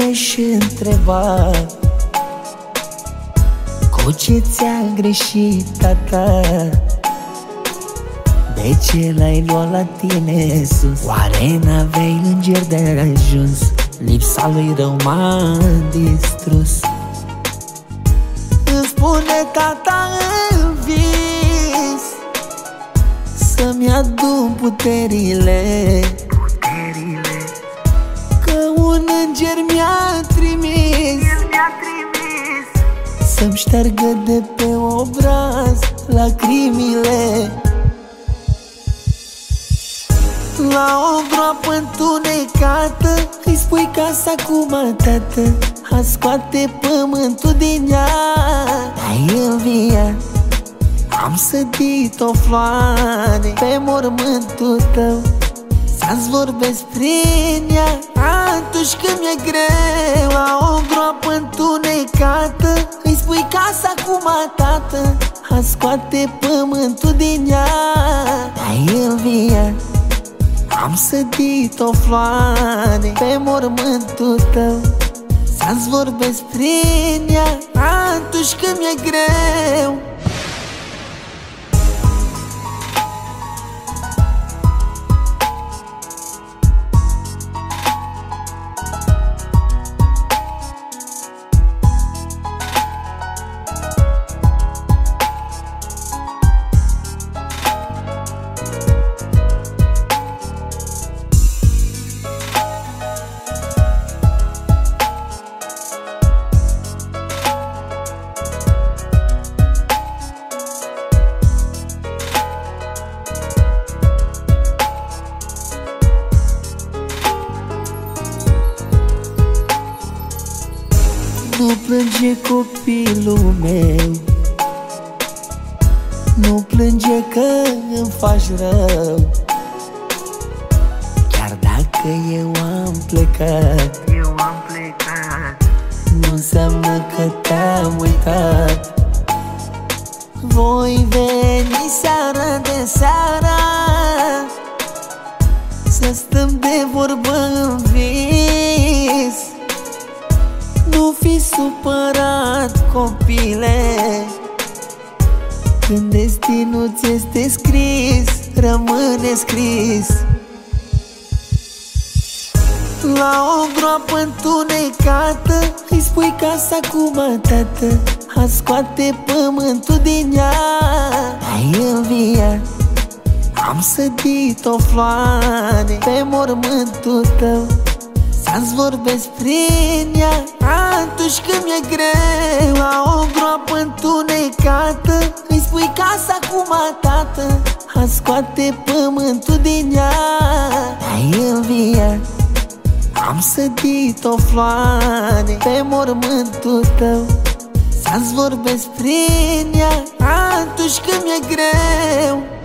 te-aș întreba, cu ce ți-a greșit tata? De ce l-ai luat la tine sus? Oare n-aveai înger de ajuns? Lipsa lui rău m-a distrus. Îmi spune tata în vis să-mi adun puterile, că un înger mi-a trimis să-mi șteargă de pe obraz lacrimile. La o groapă întunecată îi spui casa acum, tată, a scoate pământul din ea. Ai înviat, am sădit o floare pe mormântul tău, să-ți vorbesc prin ea atunci când mi-e greu. La o groapă întunecată îi spui casa acum, tată, a scoate pământul din ea. Ai înviat, am sădit o floare pe mormântul tău, să-ți vorbesc prin ea atunci când mi-e greu. Nu plânge copilul meu, nu plânge că îmi faci rău. Chiar dacă eu am plecat, nu înseamnă că te-am uitat. Voi veni seara de seara să stăm de vorbă în vis. Nu fi supărat, copile, când destinul ți este scris, rămâne scris. La o groapă întunecată îi spui casa acum, tată, a scoate pământul din ea. Ai înviat, am sădit o floare pe mormântul tău, să-ți vorbesc prin ea atunci când mi-e greu. La o groapă întunecată îi spui casa acum, tată, a scoate pământul din ea. Ai înviat, am sădit o floare pe mormântul tău, să-ți vorbesc prin ea atunci când mi-e greu.